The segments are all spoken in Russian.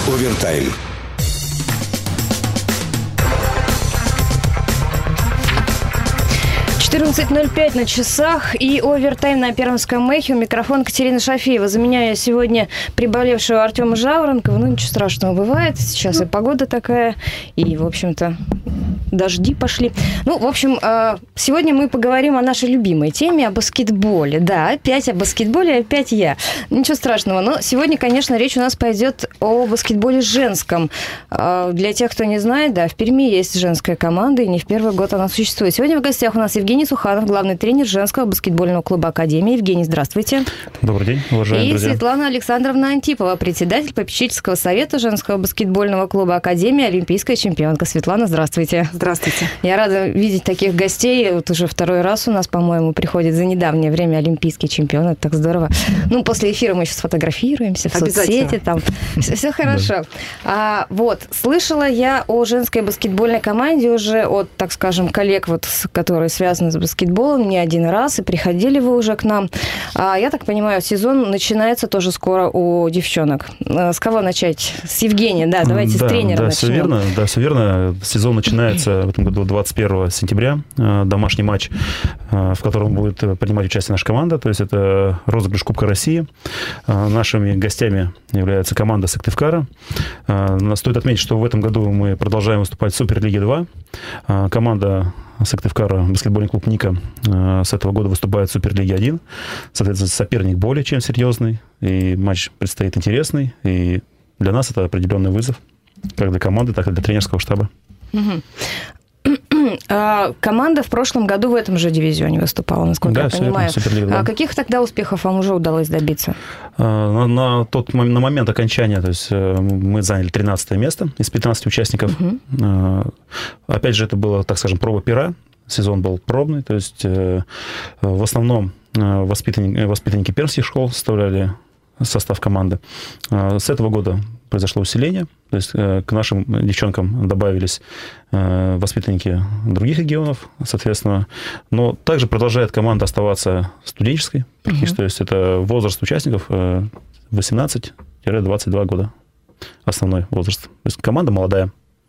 Овертайм. «14:05 на часах» и овертайм на Пермском эхе. У микрофона Катерина Шафеева. Заменяю сегодня приболевшего Артема Жаворонкова. Ну, ничего страшного бывает. Сейчас и погода такая, и, в общем-то, дожди пошли. Ну, в общем, сегодня мы поговорим о нашей любимой теме, о баскетболе. Да, опять о баскетболе, опять я. Ничего страшного. Но сегодня, конечно, речь у нас пойдет о баскетболе женском. Для тех, кто не знает, да, в Перми есть женская команда, и не в первый год она существует. Сегодня в гостях у нас Евгений Суханов, главный тренер женского баскетбольного клуба «Академия». Евгений, здравствуйте. Добрый день, уважаемые друзья. И Светлана Александровна Антипова, председатель попечительского совета женского баскетбольного клуба «Академия», олимпийская чемпионка. Светлана, здравствуйте. Здравствуйте. Я рада видеть таких гостей. Вот уже второй раз у нас, по-моему, приходит за недавнее время олимпийский чемпион. Это так здорово. Ну, после эфира мы еще сфотографируемся в соцсети. Там. Все хорошо. Вот. Слышала я о женской баскетбольной команде уже от, так скажем, коллег, вот, которые связаны с баскетболом, не один раз, и приходили вы уже к нам. Я так понимаю, сезон начинается тоже скоро у девчонок. С кого начать? С Евгения, да, давайте с тренера начнем. Все верно. Сезон начинается в этом году 21 сентября. Домашний матч, в котором будет принимать участие наша команда. То есть это розыгрыш Кубка России. Нашими гостями является команда Сыктывкара. Стоит отметить, что в этом году мы продолжаем выступать в Суперлиге 2. Команда Сыктывкара, баскетбольный клуб «Ника», с этого года выступает в Суперлиге 1. Соответственно, соперник более чем серьезный. И матч предстоит интересный. И для нас это определенный вызов. Как для команды, так и для тренерского штаба. Команда в прошлом году в этом же дивизионе выступала, насколько я понимаю. Каких тогда успехов вам уже удалось добиться? На момент окончания, то есть мы заняли 13 место из 15 участников. Опять же, это было, так скажем, проба пера. Сезон был пробный, то есть в основном воспитанники пермских школ составляли состав команды. С этого года произошло усиление, то есть к нашим девчонкам добавились воспитанники других регионов, соответственно. Но также продолжает команда оставаться студенческой, то есть это возраст участников 18-22 года, основной возраст. То есть команда молодая.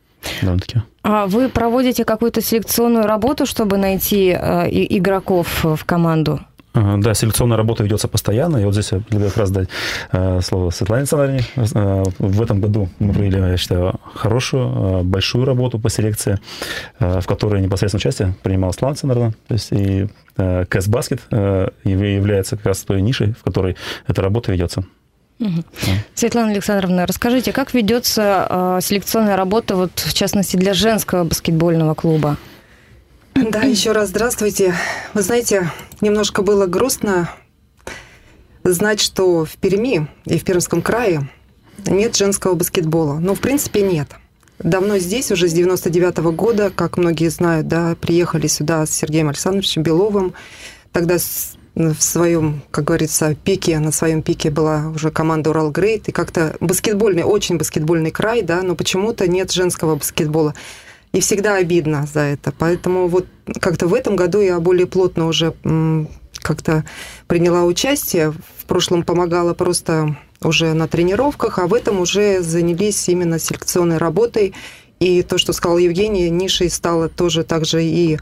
А вы проводите какую-то селекционную работу, чтобы найти игроков в команду? Да, селекционная работа ведется постоянно. И вот здесь я предлагаю как раз дать слово Светлане Александровне. В этом году мы провели, я считаю, хорошую, большую работу по селекции, в которой непосредственно участие принимала Светлана Александровна. То есть и КС Баскет является как раз той нишей, в которой эта работа ведется. Светлана Александровна, расскажите, как ведется селекционная работа, вот, в частности, для женского баскетбольного клуба? Да, еще раз здравствуйте. Вы знаете, немножко было грустно знать, что в Перми и в Пермском крае нет женского баскетбола. Ну, в принципе, нет. Давно здесь, уже с 99-го года, как многие знают, да, приехали сюда с Сергеем Александровичем Беловым. Тогда в своем, как говорится, пике, на своем пике была уже команда «Урал Грейт». И как-то баскетбольный, очень баскетбольный край, да, но почему-то нет женского баскетбола. И всегда обидно за это. Поэтому вот как-то в этом году я более плотно уже как-то приняла участие. В прошлом помогала просто уже на тренировках, а в этом уже занялись именно селекционной работой. И то, что сказал Евгений, нишей стала тоже также и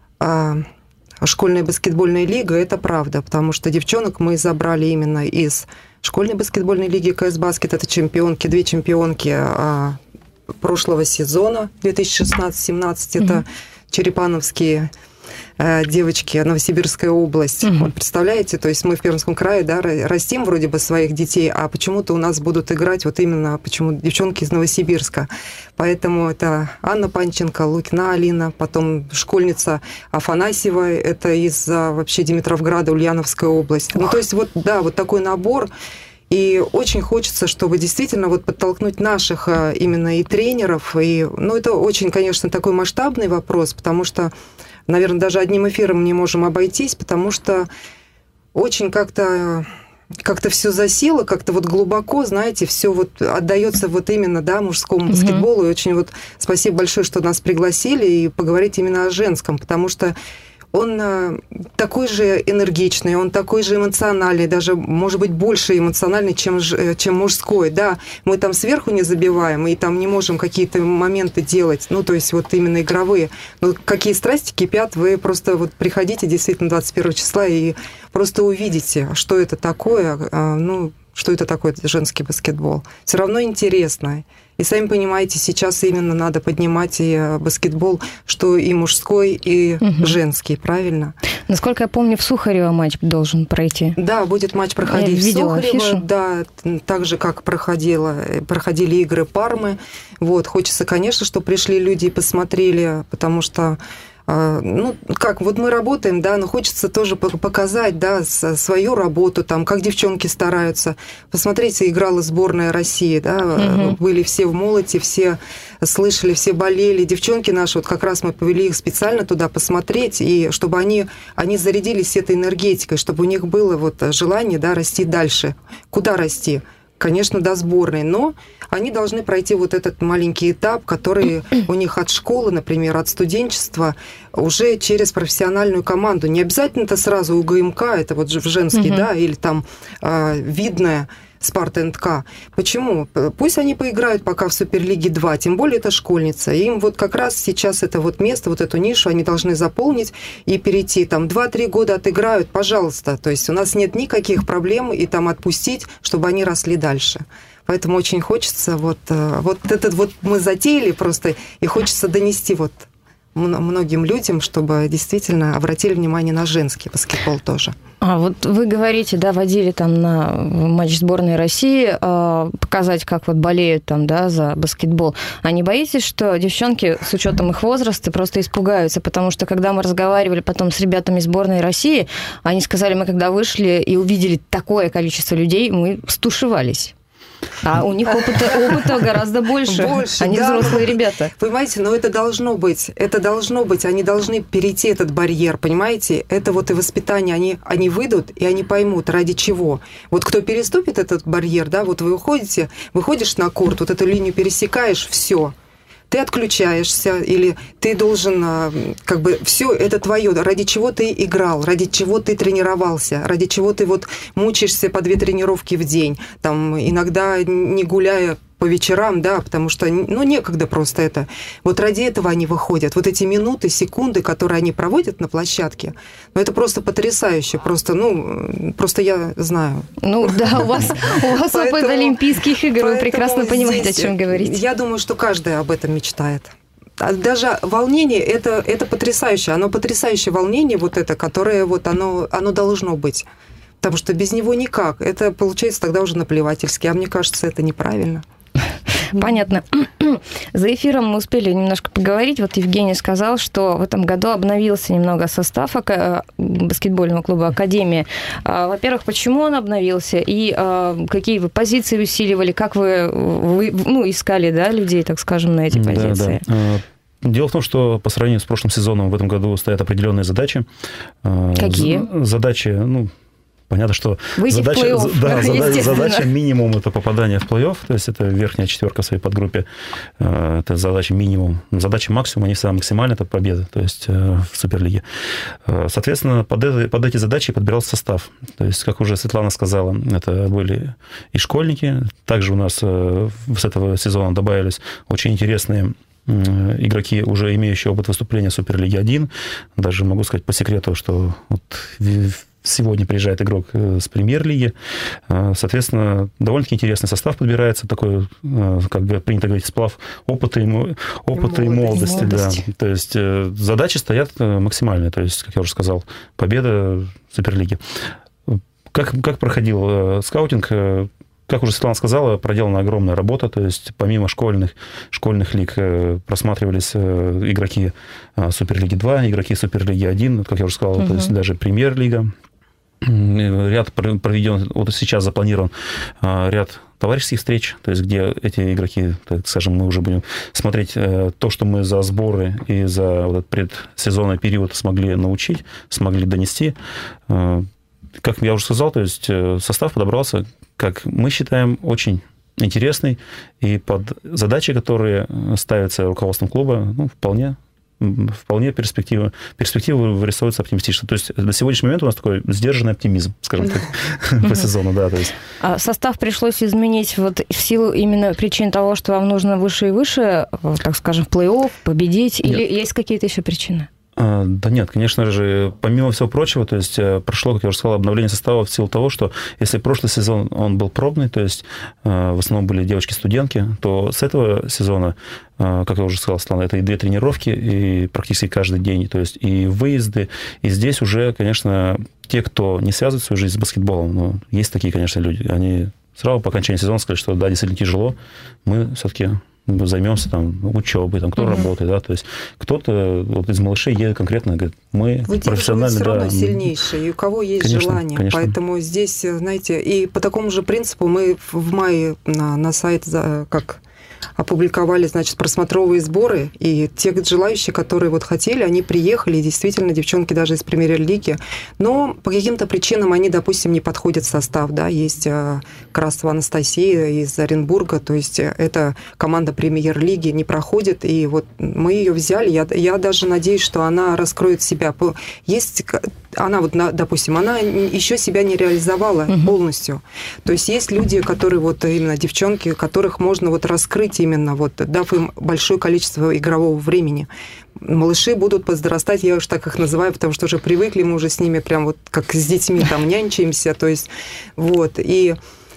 школьная баскетбольная лига. Это правда, потому что девчонок мы забрали именно из школьной баскетбольной лиги КС Баскет. Это чемпионки, две чемпионки прошлого сезона 2016-17, это черепановские девочки, Новосибирская область. Вот представляете, то есть мы в Пермском крае, да, растим вроде бы своих детей, а почему-то у нас будут играть вот именно почему девчонки из Новосибирска. Поэтому это Анна Панченко, Лукина Алина, потом школьница Афанасьева, это из вообще Димитровграда, Ульяновская область. Ну, то есть вот, да, вот такой набор. И очень хочется, чтобы действительно вот подтолкнуть наших именно и тренеров. И, ну, это очень, конечно, такой масштабный вопрос, потому что, наверное, даже одним эфиром не можем обойтись, потому что очень как-то все засело, как-то вот глубоко, знаете, все вот отдается вот именно, да, мужскому баскетболу. И очень вот спасибо большое, что нас пригласили и поговорить именно о женском, потому что он такой же энергичный, он такой же эмоциональный, даже, может быть, больше эмоциональный, чем мужской, да. Мы там сверху не забиваем, и там не можем какие-то моменты делать, ну, то есть вот именно игровые. Но какие страсти кипят, вы просто вот приходите действительно 21 числа и просто увидите, что это такое, что это такое женский баскетбол. Все равно интересно. И сами понимаете, сейчас именно надо поднимать и баскетбол, что и мужской, и женский, правильно? Насколько я помню, в Сухарево матч должен пройти. Да, будет матч проходить в Сухарево, да, так же, как проходили игры Пармы. Вот, хочется, конечно, чтобы пришли люди и посмотрели, потому что вот мы работаем, да, но хочется тоже показать, да, свою работу, там, как девчонки стараются. Посмотрите, играла сборная России, да, были все в молоте, все слышали, все болели. Девчонки наши, вот как раз мы повели их специально туда посмотреть, и чтобы они зарядились этой энергетикой, чтобы у них было вот желание, да, расти дальше. Куда расти? Конечно, до сборной, но они должны пройти вот этот маленький этап, который у них от школы, например, от студенчества, уже через профессиональную команду. Не обязательно это сразу у ГМК, это вот в женский, да, или там видное Спарта НК. Почему? Пусть они поиграют пока в Суперлиге 2, тем более это школьница. Им вот как раз сейчас это вот место, вот эту нишу они должны заполнить и перейти. Там 2-3 года отыграют, пожалуйста. То есть у нас нет никаких проблем и там отпустить, чтобы они росли дальше. Поэтому очень хочется вот этот вот мы затеяли просто, и хочется донести вот многим людям, чтобы действительно обратили внимание на женский баскетбол тоже. А вот вы говорите, да, водили там на матч сборной России, показать, как вот болеют там, да, за баскетбол. А не боитесь, что девчонки, с учетом их возраста, просто испугаются? Потому что, когда мы разговаривали потом с ребятами сборной России, они сказали, мы когда вышли и увидели такое количество людей, мы стушевались. А у них опыта гораздо больше. Они взрослые ребята. Понимаете, но это должно быть. Они должны перейти этот барьер, понимаете? Это вот и воспитание. Они выйдут, и они поймут, ради чего. Вот кто переступит этот барьер, да, вот вы выходишь на корт, вот эту линию пересекаешь, все. Ты отключаешься, или ты должен, как бы, все это твое, ради чего ты играл, ради чего ты тренировался, ради чего ты вот мучаешься по 2 тренировки в день, там, иногда не гуляя по вечерам, да, потому что, некогда просто это. Вот ради этого они выходят. Вот эти минуты, секунды, которые они проводят на площадке, это просто потрясающе. Просто я знаю. Да, у вас опыт Олимпийских игр, вы прекрасно понимаете, о чем говорите. Я думаю, что каждый об этом мечтает. Даже волнение, это потрясающе. Оно потрясающее волнение, вот это, которое вот оно должно быть. Потому что без него никак. Это получается тогда уже наплевательски. А мне кажется, это неправильно. Понятно. За эфиром мы успели немножко поговорить. Вот Евгений сказал, что в этом году обновился немного состав баскетбольного клуба «Академия». Во-первых, почему он обновился? И какие вы позиции усиливали? Как вы искали, да, людей, так скажем, на эти позиции? Да. Дело в том, что по сравнению с прошлым сезоном в этом году стоят определенные задачи. Какие? Задачи, понятно, что задача минимум – это попадание в плей-офф, то есть это верхняя четверка в своей подгруппе, это задача минимум. Задача максимум, они всегда максимальны, это победа, то есть в Суперлиге. Соответственно, под эти задачи подбирался состав. То есть, как уже Светлана сказала, это были и школьники, также у нас с этого сезона добавились очень интересные игроки, уже имеющие опыт выступления в Суперлиге 1. Даже могу сказать по секрету, что вот сегодня приезжает игрок с премьер-лиги. Соответственно, довольно-таки интересный состав подбирается, такой, как бы принято говорить, сплав опыта и молодости. Да. То есть задачи стоят максимальные. То есть, как я уже сказал, победа в Суперлиге. Как проходил скаутинг? Как уже Светлана сказала, проделана огромная работа, то есть помимо школьных лиг просматривались игроки Суперлиги 2, игроки Суперлиги 1, как я уже сказал, то есть даже премьер-лига. Ряд проведен, вот сейчас запланирован ряд товарищеских встреч, то есть где эти игроки, так скажем, мы уже будем смотреть то, что мы за сборы и за вот этот предсезонный период смогли научить, смогли донести. Как я уже сказал, то есть состав подобрался, как мы считаем, очень интересный, и под задачи, которые ставятся руководством клуба, вполне вполне перспектива вырисовывается оптимистично. То есть на сегодняшний момент у нас такой сдержанный оптимизм, скажем так, по сезону, да. А состав пришлось изменить вот в силу именно причин того, что вам нужно выше и выше, так скажем, в плей-офф, победить, или есть какие-то еще причины? Да нет, конечно же, помимо всего прочего, то есть прошло, как я уже сказал, обновление состава в силу того, что если прошлый сезон он был пробный, то есть в основном были девочки-студентки, то с этого сезона, как я уже сказал, Светлана, это и 2 тренировки, и практически каждый день, то есть и выезды, и здесь уже, конечно, те, кто не связывает свою жизнь с баскетболом, ну, есть такие, конечно, люди, они сразу по окончании сезона сказали, что да, действительно тяжело, мы все-таки займемся там учебой, там, кто работает, да, то есть кто-то вот из малышей едет конкретно, говорит, мы профессионально, все равно сильнейшие, и у кого есть конечно, желание, конечно. Поэтому здесь, знаете, и по такому же принципу мы в мае на сайт как опубликовали, значит, просмотровые сборы, и те желающие, которые вот хотели, они приехали, и действительно, девчонки даже из премьер-лиги, но по каким-то причинам они, допустим, не подходят в состав, да, есть Красова Анастасия из Оренбурга, то есть эта команда премьер-лиги не проходит, и вот мы ее взяли, я даже надеюсь, что она раскроет себя. Есть... Она вот, допустим, она еще себя не реализовала полностью. То есть есть люди, которые вот именно девчонки, которых можно вот раскрыть именно вот, дав им большое количество игрового времени. Малыши будут подрастать, я уж так их называю, потому что уже привыкли, мы уже с ними прям вот как с детьми там нянчаемся, то есть вот, и...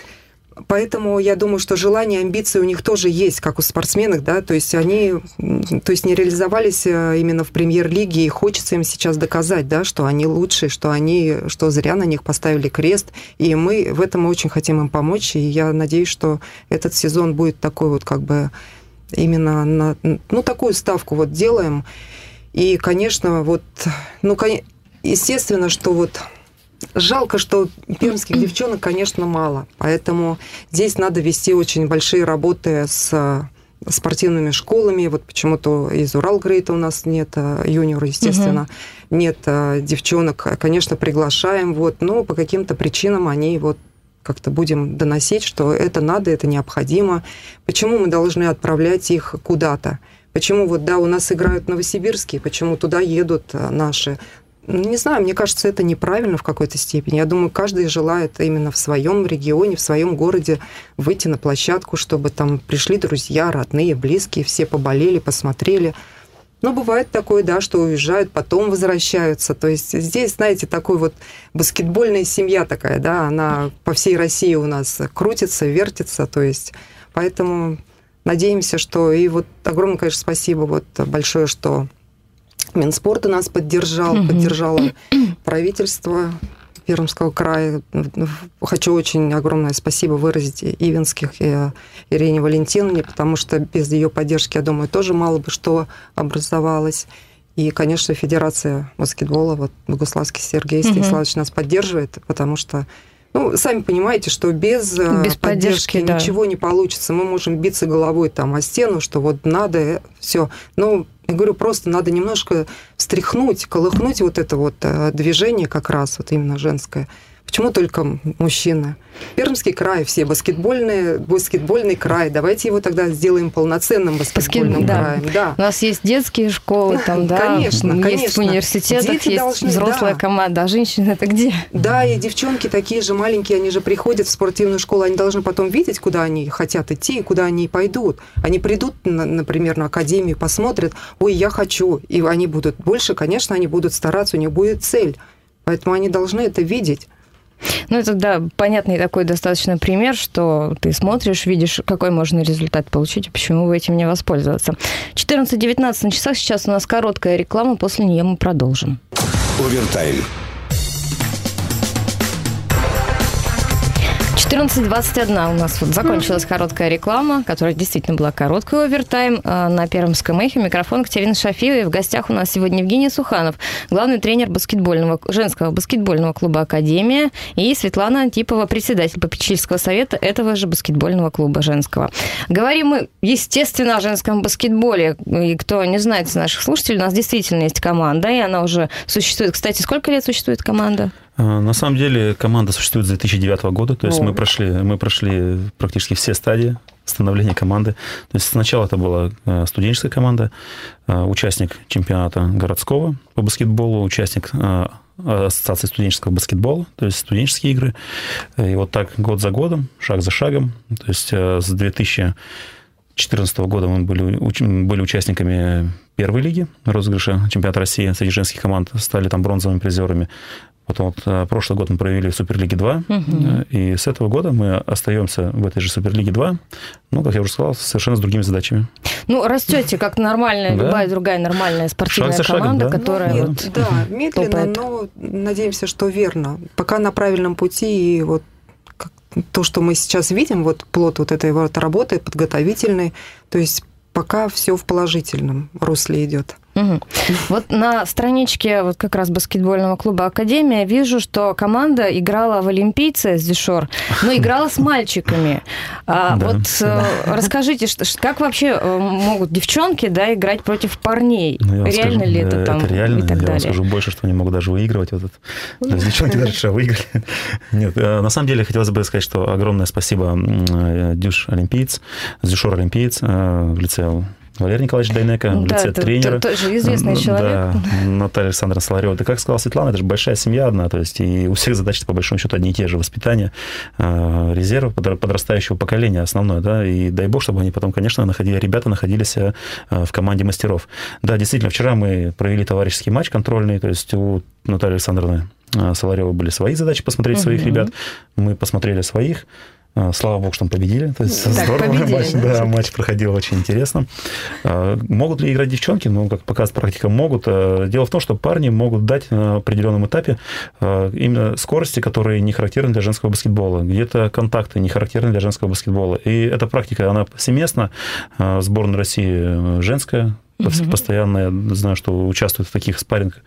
Поэтому я думаю, что желание, амбиции у них тоже есть, как у спортсменов, да, то есть они не реализовались именно в премьер-лиге, и хочется им сейчас доказать, да, что они лучшие, что зря на них поставили крест, и мы в этом очень хотим им помочь, и я надеюсь, что этот сезон будет такой вот как бы именно на, такую ставку вот делаем, и, конечно, вот, естественно, что вот жалко, что пермских девчонок, конечно, мало. Поэтому здесь надо вести очень большие работы с спортивными школами. Вот почему-то из Уралгрейта у нас нет юниора, естественно, нет девчонок. Конечно, приглашаем, но по каким-то причинам они вот как-то будем доносить, что это надо, это необходимо. Почему мы должны отправлять их куда-то? Почему вот, да, у нас играют новосибирские, почему туда едут наши? Не знаю, мне кажется, это неправильно в какой-то степени. Я думаю, каждый желает именно в своем регионе, в своем городе выйти на площадку, чтобы там пришли друзья, родные, близкие, все поболели, посмотрели. Но бывает такое, да, что уезжают, потом возвращаются. То есть здесь, знаете, такой вот баскетбольная семья такая, да, она по всей России у нас крутится, вертится. То есть поэтому надеемся, что... И вот огромное, конечно, спасибо вот большое, что... Минспорт нас поддержало правительство Пермского края. Хочу очень огромное спасибо выразить Ивенских и Ирине Валентиновне, потому что без ее поддержки, я думаю, тоже мало бы что образовалось. И, конечно, Федерация баскетбола, вот Богуславский Сергей Станиславович нас поддерживает, потому что, сами понимаете, что без поддержки ничего не получится. Мы можем биться головой там о стену, что вот надо, все. Я говорю, просто надо немножко встряхнуть, колыхнуть вот это вот движение как раз, вот именно женское. Почему только мужчины? Пермский край, все баскетбольный край. Давайте его тогда сделаем полноценным баскетбольным краем. Да. У нас есть детские школы, там, да, конечно. В университетах дети есть взрослая команда, а женщины это где? Да, и девчонки такие же маленькие, они же приходят в спортивную школу, они должны потом видеть, куда они хотят идти и куда они пойдут. Они придут, например, на академию, посмотрят, ой, я хочу, и они будут больше, конечно, они будут стараться, у них будет цель. Поэтому они должны это видеть. Это, да, понятный такой достаточно пример, что ты смотришь, видишь, какой можно результат получить, и почему бы этим не воспользоваться. 14:19 на часах, сейчас у нас короткая реклама, после нее мы продолжим. Овертайм. 14:21 у нас вот закончилась короткая реклама, которая действительно была короткой, овертайм на Пермском эхе. Микрофон Катерина Шафиева. И в гостях у нас сегодня Евгений Суханов, главный тренер женского баскетбольного клуба «Академия», и Светлана Антипова, председатель попечительского совета этого же баскетбольного клуба женского. Говорим мы, естественно, о женском баскетболе. И кто не знает из наших слушателей, у нас действительно есть команда, и она уже существует. Кстати, сколько лет существует команда? На самом деле команда существует с 2009 года, то есть мы прошли практически все стадии становления команды. То есть сначала это была студенческая команда, участник чемпионата городского по баскетболу, участник Ассоциации студенческого баскетбола, то есть студенческие игры. И вот так год за годом, шаг за шагом. То есть с 2014 года мы были участниками первой лиги розыгрыша чемпионата России среди женских команд, стали там бронзовыми призерами. Потом прошлый год мы провели в Суперлиге 2, и с этого года мы остаемся в этой же Суперлиге 2, ну, как я уже сказал, совершенно с другими задачами. Ну, растете как нормальная, любая другая нормальная спортивная команда, шагом, которая да, медленно, топает. Но надеемся, что верно. Пока на правильном пути, и вот то, что мы сейчас видим, вот плод вот этой вот работы подготовительной, то есть пока все в положительном русле идет. Угу. Вот на страничке вот как раз баскетбольного клуба «Академия» вижу, что команда играла в «Олимпийце» с Дюшор, но играла с мальчиками. Расскажите, как вообще могут девчонки играть против парней? Реально ли это там? Это реально. И так далее? Я вам скажу больше, что они могут даже выигрывать. То есть девчонки даже выиграли. Нет, на самом деле хотелось бы сказать, что огромное спасибо Дюшор «Олимпиец» в лице Валерия Николаевича Дайнека, в лице тренера. Это тоже известный человек. Да, Наталья Александровна Соларева. Да, как сказала Светлана, это же большая семья одна, то есть и у всех задачи, по большому счету, одни и те же. Воспитание, резерв подрастающего поколения основное, да, и дай бог, чтобы они потом, конечно, ребята находились в команде мастеров. Да, действительно, вчера мы провели товарищеский матч контрольный, то есть у Натальи Александровны Соларевой были свои задачи посмотреть своих ребят, мы посмотрели своих. Слава богу, что мы победили. То есть здорово. Матч проходил очень интересно. Могут ли играть девчонки? Ну, как показывает практика, могут. Дело в том, что парни могут дать на определенном этапе именно скорости, которые не характерны для женского баскетбола. Где-то контакты не характерны для женского баскетбола. И эта практика, она повсеместна. Сборная России женская, постоянно, я знаю, что участвуют в таких спаррингах,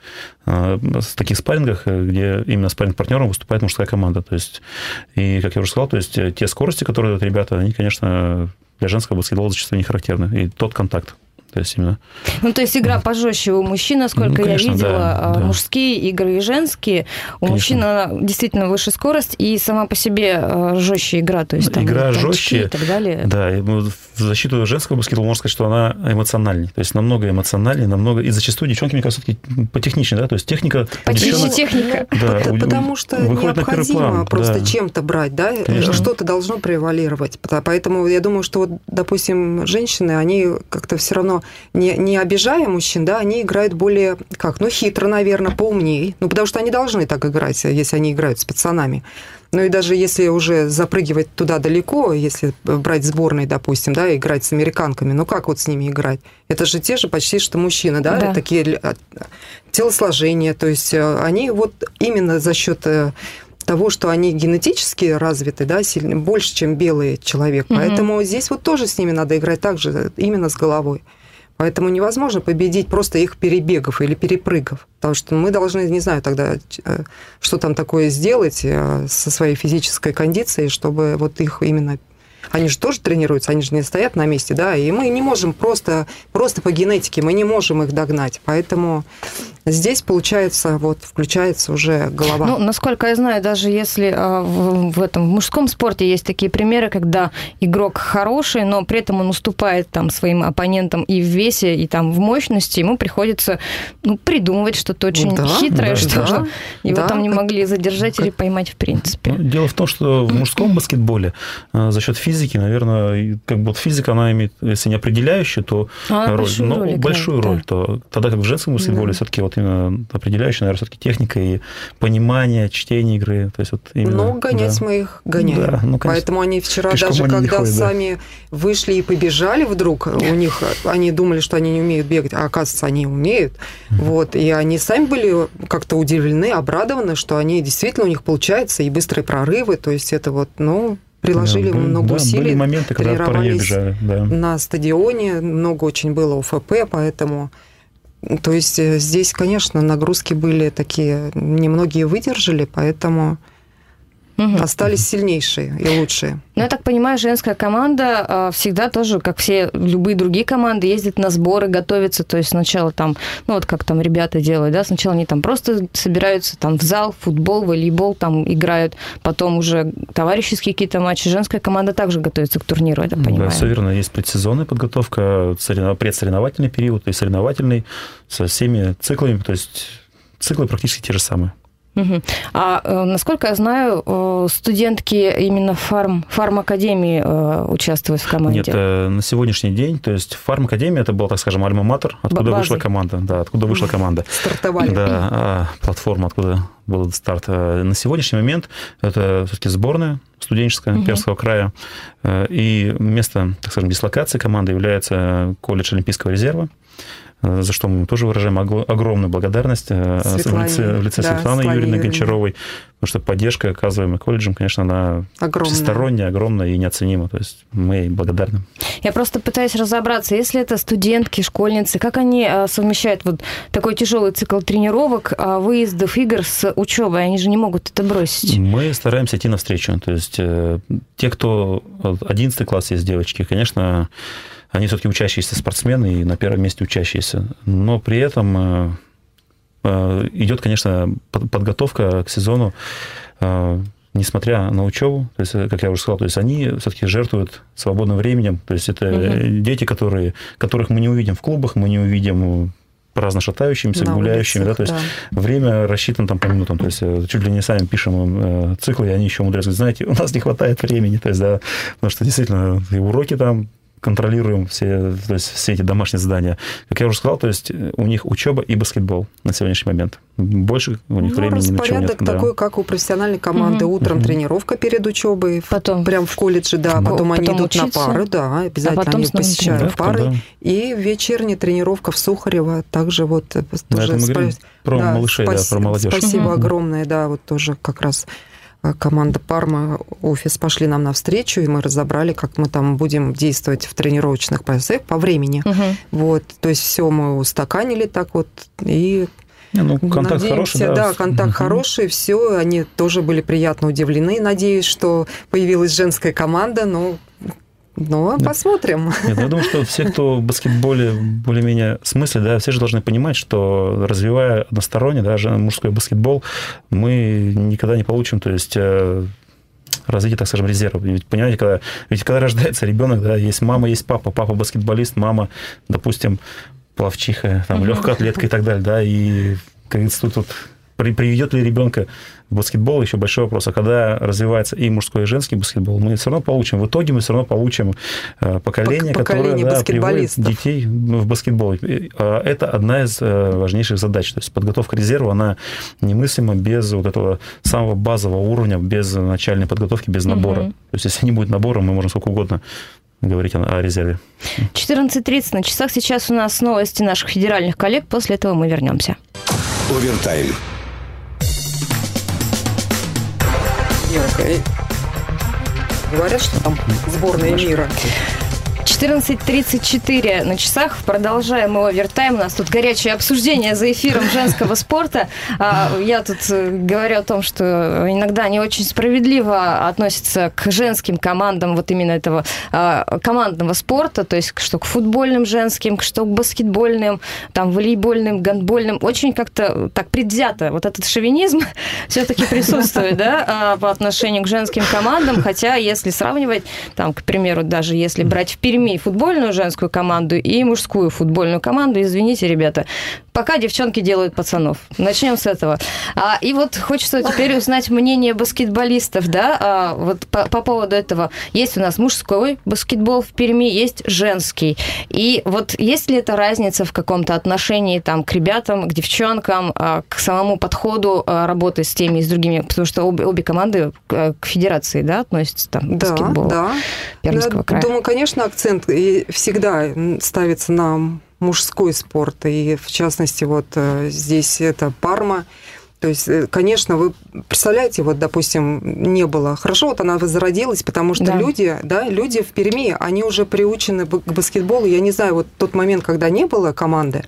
где именно спарринг-партнером выступает мужская команда. То есть, и, как я уже сказал, то есть те скорости, которые дают ребята, они, конечно, для женского баскетбола зачастую не характерны. И тот контакт. То есть именно... то есть игра пожестче у мужчин, насколько конечно, я видела, мужские игры и женские. У мужчин она действительно выше скорость и сама по себе жестче игра. То есть там игра жестче и так далее. Да, и в защиту женского баскетбола можно сказать, что она эмоциональнее. То есть намного эмоциональнее, и зачастую девчонки, мне кажется, все-таки потехничнее, да, то есть техника... Потехничнее техника. Да, потому что необходимо просто чем-то брать, да, что-то должно превалировать. Поэтому я думаю, что, вот, допустим, женщины, они как-то все равно не обижая мужчин, да, они играют более, хитро, наверное, поумнее. Потому что они должны так играть, если они играют с пацанами. Ну и даже если уже запрыгивать туда далеко, если брать сборной, допустим, да, играть с американками, как вот с ними играть? Это же те же почти что мужчины, да. Такие телосложения. То есть они вот именно за счет того, что они генетически развиты, да, сильно, больше, чем белый человек. Поэтому здесь вот тоже с ними надо играть так же, именно с головой. Поэтому невозможно победить просто их перебегов или перепрыгов. Потому что мы должны, не знаю, тогда, что там такое сделать со своей физической кондицией, чтобы вот их именно... Они же тоже тренируются, они же не стоят на месте, да, и мы не можем просто по генетике, мы не можем их догнать. Поэтому здесь, получается, включается уже голова. Ну, насколько я знаю, даже если в мужском спорте есть такие примеры, когда игрок хороший, но при этом он уступает там своим оппонентам и в весе, и там в мощности, ему приходится придумывать что-то очень хитрое, чтобы его там не могли задержать или поймать в принципе. Дело в том, что в мужском баскетболе за счет физики, наверное, физика, она имеет, если не определяющую, то большую роль. То, тогда как в женском баскетболе все-таки именно определяющая, наверное, все-таки техника и понимание, чтение игры. То есть именно, гонять мы их гоняем. Да, поэтому они вчера пешком даже, когда сами вышли и побежали вдруг, у них, они думали, что они не умеют бегать, а оказывается, они умеют. И они сами были как-то удивлены, обрадованы, что они действительно, у них получается, и быстрые прорывы, то есть это приложили много усилий, были моменты, когда тренировались на стадионе, много очень было УФП, поэтому... То есть здесь, конечно, нагрузки были такие, немногие выдержали, поэтому Остались сильнейшие и лучшие. Ну, я так понимаю, женская команда всегда тоже, как все любые другие команды, ездит на сборы, готовится. То есть сначала там, ну, вот как там ребята делают, да, сначала они там просто собираются там в зал, футбол, волейбол, там играют, потом уже товарищеские какие-то матчи. Женская команда также готовится к турниру, я так понимаю. Да, все верно. Есть предсезонная подготовка, предсоревновательный период и соревновательный со всеми циклами. То есть циклы практически те же самые. А насколько я знаю, студентки именно фармакадемии участвуют в команде? Нет, на сегодняшний день, то есть фармакадемия это был, так скажем, альма-матер, откуда вышла команда. Да, откуда вышла команда. Стартовали. Да, платформа, откуда был старт. На сегодняшний момент это все-таки сборная студенческая Пермского края, и место, так скажем, дислокации команды является колледж Олимпийского резерва, за что мы тоже выражаем огромную благодарность в лице Светланы Юрьевны Гончаровой, потому что поддержка, оказываемая колледжем, конечно, она всесторонняя, огромная и неоценима. То есть мы ей благодарны. Я просто пытаюсь разобраться, если это студентки, школьницы, как они совмещают вот такой тяжелый цикл тренировок, выездов, игр с учебой? Они же не могут это бросить. Мы стараемся идти навстречу. То есть те, кто 11 класс есть девочки, конечно, они все-таки учащиеся спортсмены и на первом месте учащиеся. Но при этом идет, конечно, подготовка к сезону, несмотря на учебу. То есть, как я уже сказал, то есть они все-таки жертвуют свободным временем. То есть это дети, которых мы не увидим в клубах, мы не увидим праздно шатающимися, гуляющими. Да, то есть время рассчитано там по минутам. То есть чуть ли не сами пишем циклы, и они еще умудряются. Знаете, у нас не хватает времени. То есть, да, потому что действительно и уроки там контролируем все эти домашние задания. Как я уже сказал, то есть у них учеба и баскетбол на сегодняшний момент. Больше у них времени ни на чего нет. Распорядок такой, как у профессиональной команды. Утром тренировка перед учебой, потом прям в колледже, да, потом они идут на пары, да, обязательно они посещают пары. И вечерняя тренировка в Сухарево, также вот тоже... Мы говорим про малышей, про молодежь. Спасибо огромное, да, вот тоже как раз команда Парма, офис пошли нам навстречу, и мы разобрали, как мы там будем действовать в тренировочных поясах по времени. Вот, то есть все мы устаканили так вот, и контакт хороший, да, контакт хороший, все, они тоже были приятно удивлены. Надеюсь, что появилась женская команда, но посмотрим. Нет, я думаю, что все, кто в баскетболе более-менее смысле, да, все же должны понимать, что развивая односторонне, да, мужской баскетбол, мы никогда не получим, то есть развитие, так скажем, резерва. Ведь, понимаете, когда рождается ребенок, да, есть мама, есть папа, папа баскетболист, мама, допустим, пловчиха, там, легкоатлетка и так далее, да, и, как говорится, тут приведет ли ребенка в баскетбол, еще большой вопрос. А когда развивается и мужской, и женский баскетбол, мы все равно получим, в итоге мы все равно получим поколение, которое приводит детей в баскетбол. Это одна из важнейших задач. То есть подготовка резерва, она немыслима без вот этого самого базового уровня, без начальной подготовки, без набора. То есть если не будет набора, мы можем сколько угодно говорить о резерве. 14:30 на часах. Сейчас у нас новости наших федеральных коллег. После этого мы вернемся. Овертайм. Говорят, что там сборная мира. 14:34 на часах. Продолжаем мы овертайм. У нас тут горячее обсуждение за эфиром женского спорта. Я тут говорю о том, что иногда они очень справедливо относятся к женским командам вот именно этого командного спорта, то есть что к футбольным женским, что к баскетбольным, там, волейбольным, гандбольным. Очень как-то так предвзято вот этот шовинизм все-таки присутствует, да, по отношению к женским командам, хотя если сравнивать, там, к примеру, даже если брать в Перми футбольную женскую команду и мужскую футбольную команду, извините, ребята, пока девчонки делают пацанов. Начнем с этого. И вот хочется теперь узнать мнение баскетболистов, да, вот по поводу этого. Есть у нас мужской баскетбол в Перми, есть женский. И вот есть ли эта разница в каком-то отношении там, к ребятам, к девчонкам, к самому подходу работы с теми и с другими? Потому что обе команды к федерации, да, относятся там, к баскетболу Пермского края. Думаю, конечно, акцент всегда ставится на мужской спорт, и в частности вот здесь это Парма. То есть, конечно, вы представляете, вот, допустим, не было. Хорошо, вот она возродилась, потому что люди в Перми, они уже приучены к баскетболу. Я не знаю, вот тот момент, когда не было команды,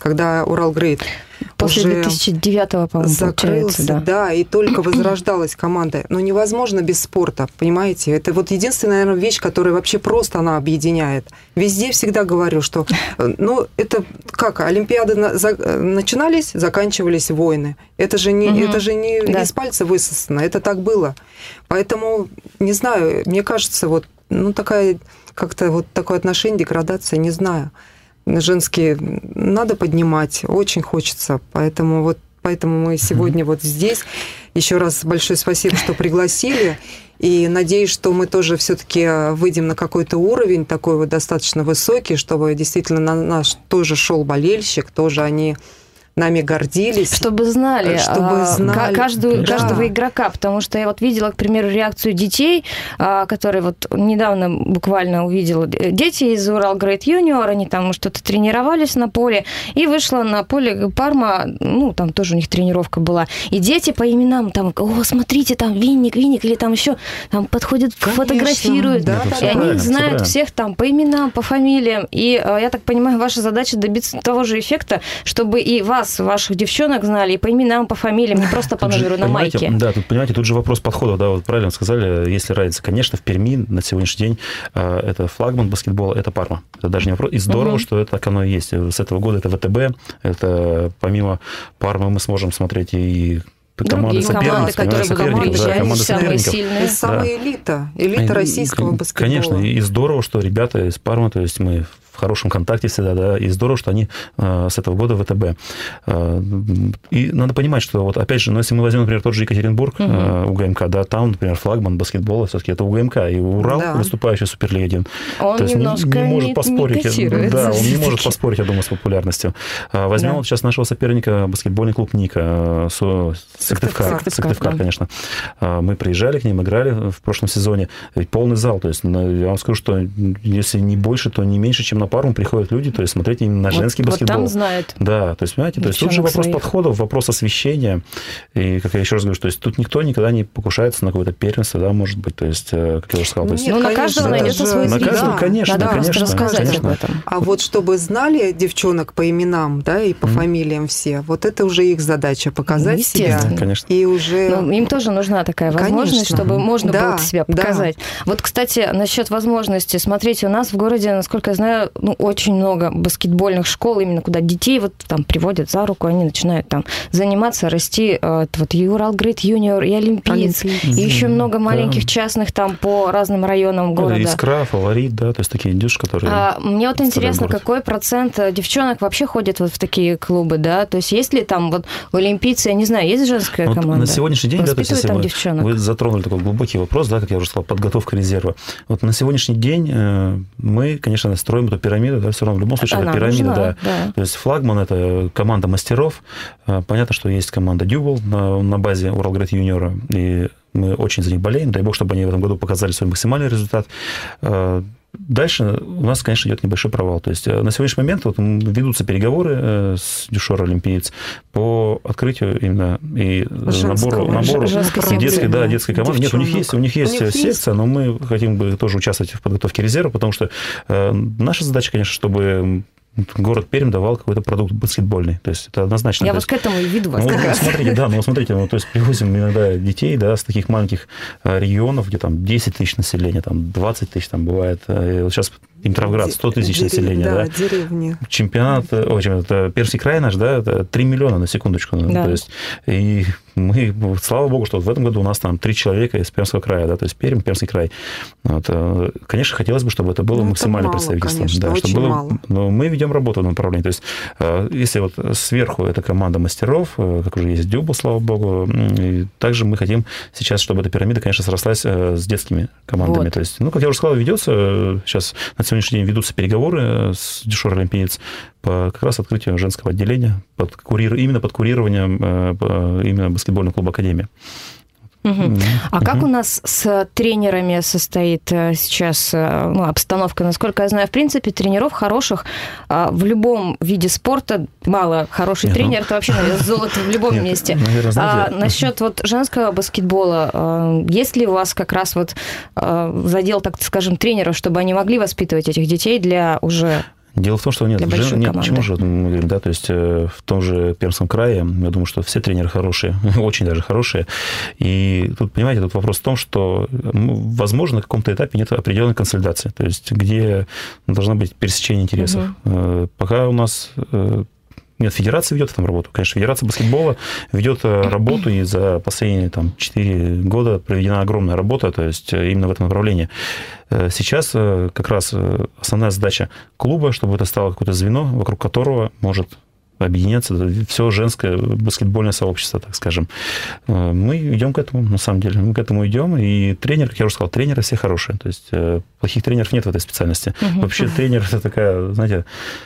когда Уралгрейд после уже 2009-го, по-моему, закрылся, да, и только возрождалась команда. Но невозможно без спорта, понимаете? Это вот единственная, наверное, вещь, которая вообще просто она объединяет. Везде всегда говорю, что, ну, это как, Олимпиады начинались, заканчивались войны. Это же не из пальца высосано, это так было. Поэтому, не знаю, мне кажется, вот, ну, такая, как-то вот такое отношение, деградация, не знаю. Женские надо поднимать, очень хочется, поэтому мы сегодня вот здесь. Еще раз большое спасибо, что пригласили, и надеюсь, что мы тоже все-таки выйдем на какой-то уровень такой вот достаточно высокий, чтобы действительно на нас тоже шел болельщик, тоже они нами гордились. Чтобы знали, каждого игрока, потому что я вот видела, к примеру, реакцию детей, которые вот недавно буквально увидела. Дети из Уралгрейд Юниор, они там что-то тренировались на поле, и вышла на поле Парма, ну, там тоже у них тренировка была, и дети по именам там, о, смотрите, там Винник, или там еще там подходят, фотографируют, и они знают всех там по именам, по фамилиям, и я так понимаю, ваша задача добиться того же эффекта, чтобы и вас, ваших девчонок знали и по именам, по фамилиям, не просто по номеру на майке. Да, тут, понимаете, тут же вопрос подхода, да, вот правильно сказали, если разница, конечно, в Перми на сегодняшний день это флагман баскетбола, это Парма. Это даже не вопрос. И здорово, что это так оно и есть. С этого года это ВТБ, это помимо Пармы мы сможем смотреть и команды соперников, которые будут приезжать, самые сильные. Самая элита российского баскетбола. Конечно, и здорово, что ребята из Пармы, то есть мы в хорошем контакте всегда, да, и здорово, что они с этого года в ВТБ. И надо понимать, что вот опять же, ну, если мы возьмем, например, тот же Екатеринбург, УГМК, да, там, например, флагман баскетбола все-таки это УГМК, и Урал, выступающий в Суперлиге 1, он то есть не может поспорить. Да, он не может поспорить, я думаю, с популярностью. Возьмем вот сейчас нашего соперника, баскетбольный клуб Ника, Сыктывкар, конечно. Мы приезжали к ним, играли в прошлом сезоне, ведь полный зал, то есть я вам скажу, что если не больше, то не меньше, чем на Парму приходят люди, то есть смотреть именно на женский баскетбол. Вот там знают. Да, то есть, понимаете, то есть тут же вопрос подходов, вопрос освещения. И, как я еще раз говорю, то есть тут никто никогда не покушается на какое-то первенство, да, может быть, то есть, как я уже сказал. То есть, ну, на каждого найдется свой зритель. На каждого, конечно, надо конечно. Рассказать об этом. А вот чтобы знали девчонок по именам, да, и по фамилиям все, вот это уже их задача, показать себя. Конечно. И уже... Ну, им тоже нужна такая возможность, чтобы можно было себя показать. Вот, кстати, насчет возможности. Смотрите, у нас в городе, насколько я знаю, ну, очень много баскетбольных школ, именно куда детей вот там приводят за руку, они начинают там заниматься, расти. Вот и Уралгрейд Юниор, и Олимпиец, и еще много маленьких частных там по разным районам города. Искра, Фаворит, да, то есть такие идешь, которые... Мне вот интересно, какой процент девчонок вообще ходит вот в такие клубы, да? То есть есть ли там вот у Олимпийцы, я не знаю, есть женская команда? На сегодняшний день, да, то есть если вы затронули такой глубокий вопрос, да, как я уже сказал, подготовка резерва. Вот на сегодняшний день мы, конечно, строим эту пирамиду, да, все равно в любом случае это пирамида, нужна, да. То есть флагман – это команда мастеров. Понятно, что есть команда Дюбл на базе Уралгрейд Юниора, и мы очень за них болеем. Дай бог, чтобы они в этом году показали свой максимальный результат. Дальше у нас, конечно, идет небольшой провал. То есть на сегодняшний момент вот, ведутся переговоры с Дюшор Олимпиец по открытию именно и набору детской команды. Нет, у них есть секция, но мы хотим бы тоже участвовать в подготовке резерва, потому что наша задача, конечно, чтобы город Пермь давал какой-то продукт баскетбольный. То есть это однозначно. Я вас к этому и веду. Смотрите, то есть привозим иногда детей, да, с таких маленьких регионов, где там 10 тысяч населения, там 20 тысяч там бывает. И вот сейчас Димитровград, 100 тысяч населения. Да, деревни. Чемпионат, это Пермский край наш, да, это 3 миллиона на секундочку. Да. То есть, и мы, слава богу, что в этом году у нас там 3 человека из Пермского края, да, то есть Пермь, Пермский край. Вот, конечно, хотелось бы, чтобы это было максимальное представительство. Конечно, да, очень чтобы было, мало. но мы ведем работу в этом направлении. То есть, если вот сверху это команда мастеров, как уже есть Дюбл, слава богу, и также мы хотим сейчас, чтобы эта пирамида, конечно, срослась с детскими командами. Вот. То есть, как я уже сказал, ведется сейчас на сегодняшний день ведутся переговоры с Дюшор Олимпиец по как раз открытию женского отделения, именно под курированием именно баскетбольного клуба «Академия». А как у нас с тренерами состоит сейчас обстановка? Насколько я знаю, в принципе, тренеров хороших в любом виде спорта мало. Хороший тренер – это вообще, наверное, золото в любом месте. Насчет вот женского баскетбола, есть ли у вас как раз вот задел, так скажем, тренеров, чтобы они могли воспитывать этих детей для уже Дело в том, что нет, почему же мы говорим, да, то есть в том же Пермском крае, я думаю, что все тренеры хорошие, очень даже хорошие. И тут, понимаете, тут вопрос в том, что, возможно, на каком-то этапе нет определенной консолидации, то есть где должно быть пересечение интересов. Пока у нас... Нет, федерация ведет там работу. Конечно, федерация баскетбола ведет работу, и за последние 4 года проведена огромная работа, то есть именно в этом направлении. Сейчас как раз основная задача клуба, чтобы это стало какое-то звено, вокруг которого может объединяться все женское баскетбольное сообщество, так скажем. Мы идем к этому, на самом деле. Мы к этому идем. И тренер, как я уже сказал, тренеры все хорошие. То есть плохих тренеров нет в этой специальности. Вообще тренер – это такая, знаете,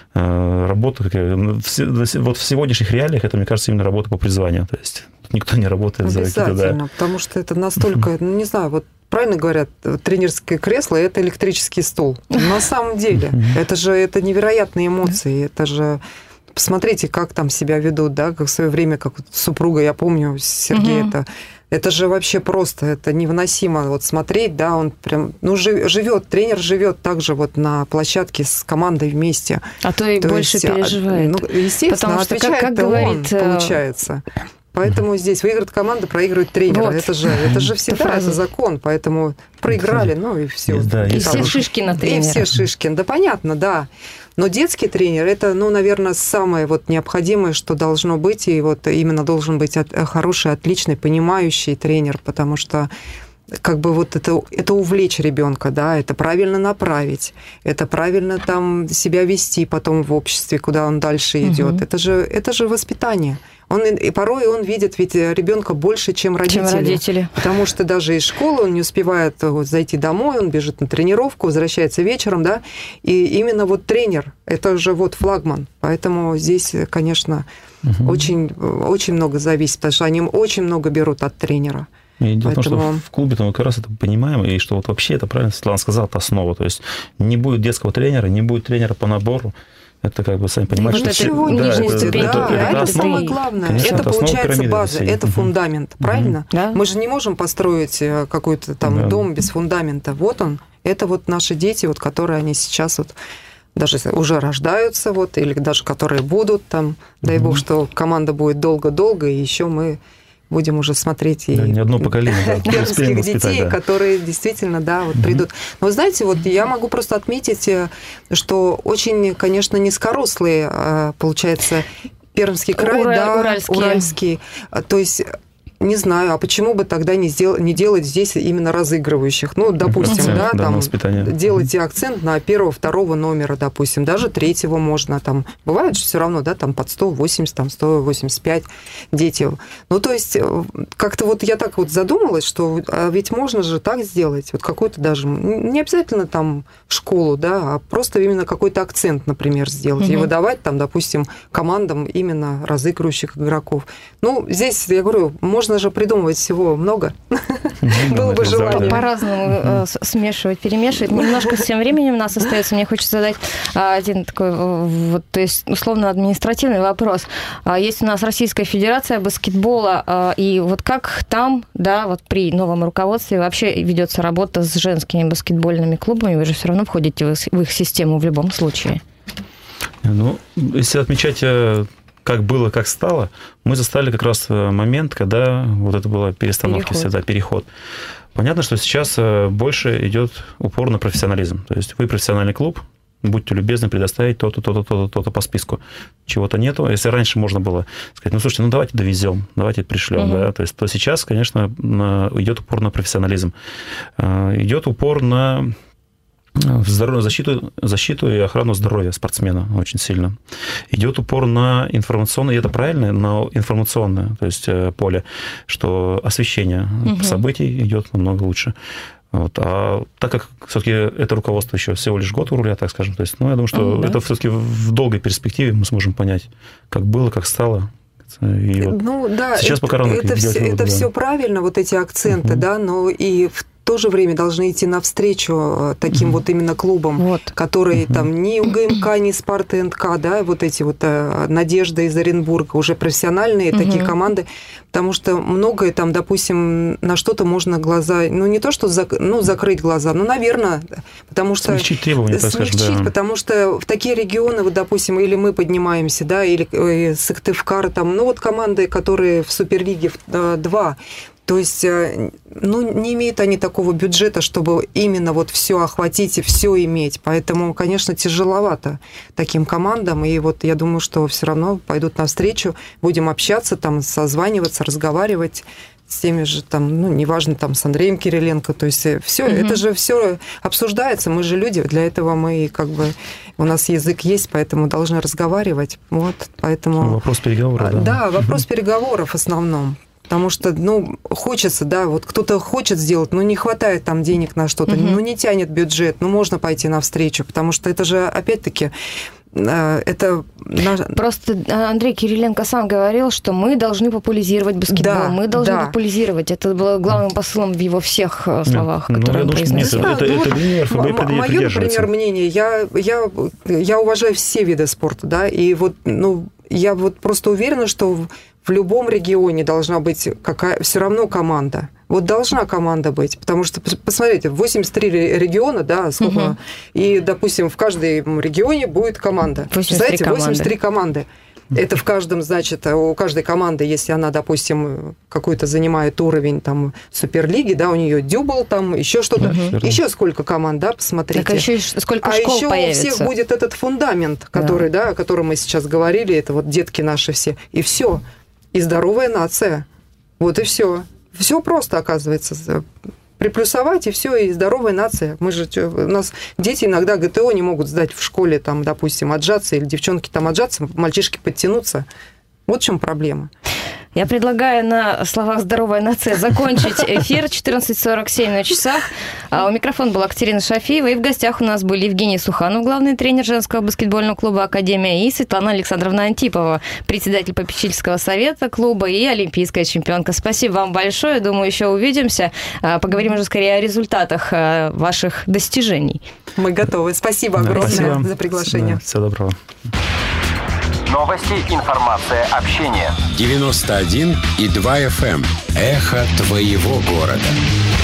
работа. Вот в сегодняшних реалиях это, мне кажется, именно работа по призванию. То есть никто не работает за какие-то... Обязательно, потому что это настолько, не знаю, вот правильно говорят, тренерское кресло – это электрический стул. На самом деле. Это невероятные эмоции. Это же... Посмотрите, как там себя ведут, да, как в свое время, как супруга, я помню, Сергей, это же вообще просто, это невыносимо вот смотреть, да, он прям, живет, тренер живет также вот на площадке с командой вместе. А то и больше переживает. Естественно, потому что, как говорит, он, получается. Поэтому здесь выиграет команда, проигрывает тренер. Вот. Это же всегда это закон, поэтому проиграли, и все. Да, и все шишки на тренера. И все шишки, да, понятно, да. Но детский тренер – это, наверное, самое вот необходимое, что должно быть, и вот именно должен быть хороший, отличный, понимающий тренер, потому что как бы вот это увлечь ребенка, да, это правильно направить, это правильно там себя вести потом в обществе, куда он дальше идет. Это же воспитание. И порой он видит ведь ребенка больше, чем родители. Потому что даже из школы он не успевает зайти домой, он бежит на тренировку, возвращается вечером, да, и именно вот тренер, это же вот флагман. Поэтому здесь, конечно, очень, очень много зависит, потому что они очень много берут от тренера. И дело в том, что в клубе мы как раз это понимаем, и что вот вообще это правильно Светлана сказала, это основа. То есть не будет детского тренера, не будет тренера по набору. Это как бы, сами понимаете, что это нижняя ступень. Это самое главное. Конечно, это получается база, это фундамент, правильно? Да. Мы же не можем построить какой-то там дом без фундамента. Вот он. Это вот наши дети, вот, которые они сейчас вот даже уже рождаются, вот, или даже которые будут там, дай бог, что команда будет долго-долго, и еще мы будем уже смотреть и не одно поколение пермских детей, которые действительно, да, вот придут. Но вы знаете, вот я могу просто отметить, что очень, конечно, низкорослые, получается, Пермский край, Уральский. То есть не знаю, а почему бы тогда не делать здесь именно разыгрывающих? Ну, допустим, там делайте акцент на 1-2 номера, допустим, даже 3-го можно. Там бывает же все равно, да, там под 180, там 185 дети. Ну, то есть, как-то вот я так вот задумалась, что ведь можно же так сделать, вот какой-то даже, не обязательно там школу, да, а просто именно какой-то акцент, например, сделать, и выдавать там, допустим, командам именно разыгрывающих игроков. Ну, здесь, я говорю, можно же придумывать всего много. Было бы желание. По-разному смешивать, перемешивать. Немножко всем временем у нас остается. Мне хочется задать один такой, вот, то есть, условно-административный вопрос. Есть у нас Российская Федерация баскетбола, и вот как там, да, вот при новом руководстве вообще ведется работа с женскими баскетбольными клубами? Вы же все равно входите в их систему в любом случае. Ну, если отмечать, как было, как стало, мы застали как раз момент, когда вот это была перестановка, переход. Понятно, что сейчас больше идет упор на профессионализм. То есть вы профессиональный клуб, будьте любезны предоставить то-то, то-то, то-то, то-то по списку. Чего-то нету. Если раньше можно было сказать, слушайте, давайте довезем, давайте пришлем, да, то есть, то сейчас, конечно, идет упор на профессионализм. Идет упор на защиту и охрану здоровья спортсмена очень сильно. Идет упор на информационное, и это правильно, на информационное, то есть поле, что освещение событий идет намного лучше. Вот. А так как все-таки это руководство еще всего лишь год у руля, так скажем, то есть, я думаю, что это все-таки в долгой перспективе мы сможем понять, как было, как стало. И вот сейчас пока рано это все правильно, вот эти акценты, да, но и то же время должны идти навстречу таким вот именно клубам, которые там ни УГМК, ни Спарта НК, да, вот эти вот Надежда из Оренбурга, уже профессиональные такие команды, потому что многое там, допустим, на что-то можно глаза, ну, не то, что закрыть глаза, но, наверное, потому что... Смягчить требования, так скажем, да. Потому что в такие регионы, вот, допустим, или мы поднимаемся, да, или Сыктывкар, там, ну, вот команды, которые в Суперлиге 2, то есть, ну, не имеют они такого бюджета, чтобы именно вот все охватить и все иметь. Поэтому, конечно, тяжеловато таким командам. И вот я думаю, что все равно пойдут навстречу, будем общаться, там, созваниваться, разговаривать с теми же, там, ну, неважно, там, с Андреем Кириленко. То есть, все, это же все обсуждается. Мы же люди, для этого мы как бы... У нас язык есть, поэтому должны разговаривать. Вот, поэтому... Вопрос переговоров, да? Да, вопрос переговоров в основном. Потому что, ну, хочется, да, вот кто-то хочет сделать, но не хватает там денег на что-то, ну, не тянет бюджет, ну, можно пойти навстречу, потому что это же, опять-таки, это... Просто Андрей Кириленко сам говорил, что мы должны популяризировать баскетбол, да, мы должны популяризировать. Это было главным посылом в его всех словах, которые он произнес. Это линия ФБ Мое, например, мнение, я уважаю все виды спорта, да, и вот, ну, я вот просто уверена, что в любом регионе должна быть все равно команда. Вот должна команда быть, потому что, посмотрите, 83 региона, да, сколько, и, допустим, в каждом регионе будет команда. 83 команды. Это в каждом, значит, у каждой команды, если она, допустим, какой-то занимает уровень там Суперлиги, да, у нее дюбл, там еще что-то, еще сколько команд, да, посмотрите. Так еще сколько школ еще появится. У всех будет этот фундамент, который, да, о котором мы сейчас говорили, это вот детки наши все, и все, и здоровая нация, вот и все. Все просто, оказывается. Приплюсовать, и все, и здоровая нация. Мы же, у нас дети иногда ГТО не могут сдать в школе, там, допустим, отжаться, или девчонки там отжаться, мальчишки подтянуться. Вот в чем проблема. Я предлагаю на словах «здоровая нация» закончить эфир. 14:47 на часах. У микрофона была Катерина Шафиева, и в гостях у нас были Евгений Суханов, главный тренер женского баскетбольного клуба «Академия», и Светлана Александровна Антипова, председатель попечительского совета клуба и олимпийская чемпионка. Спасибо вам большое. Думаю, еще увидимся. Поговорим уже скорее о результатах ваших достижений. Мы готовы. Спасибо огромное за приглашение. Да, всего доброго. Новости, информация, общение. 91,2 FM. Эхо твоего города.